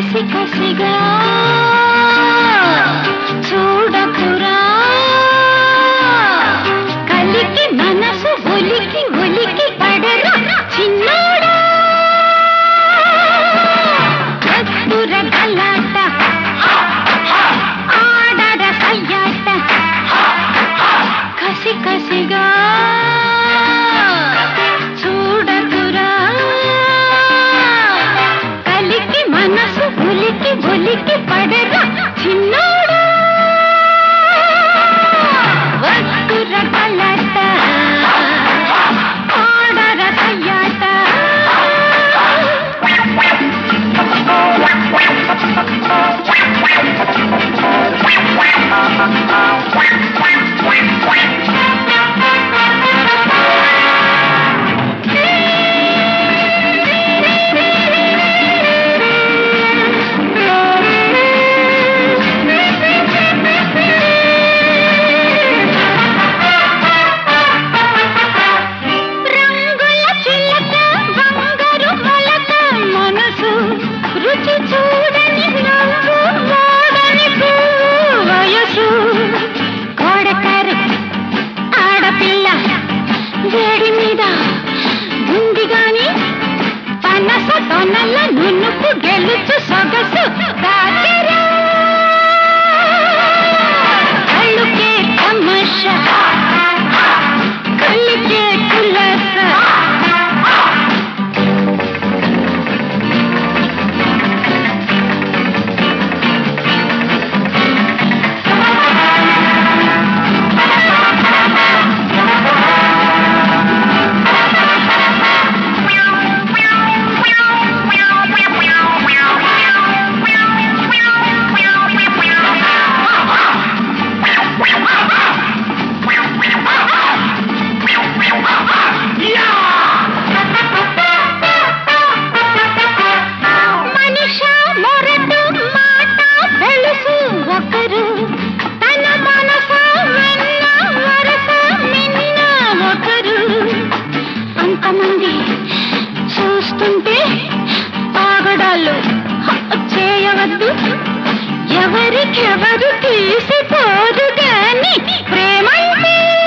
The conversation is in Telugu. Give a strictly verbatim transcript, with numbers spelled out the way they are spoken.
కసి కసిగా చూడకురా కలికి మనసు ఒలికి ఒలికి పడరా చిన్నోడా కత్తుర గలాట ఆడర సయ్యాట కసి కసిగా ఒలికి ఒలికి పడరా చిన్నోడా వస్తుర గలాట ఆడర సయ్యాట రుచి చూడని నవ్వు మోడని పువ్వు వయసు కోడకారు ఆడపిల్ల వేడి మీద ఉంది గాని పనస తొనల నునుపు గెలుచు సొగసు దాచరా కళ్ళుకే తమాష కళ్ళుకే కులస చూస్తుంటే ఆగడాలు చేయవద్దు ఎవరికెవరు తీసిపోదు గాని ప్రేమంటే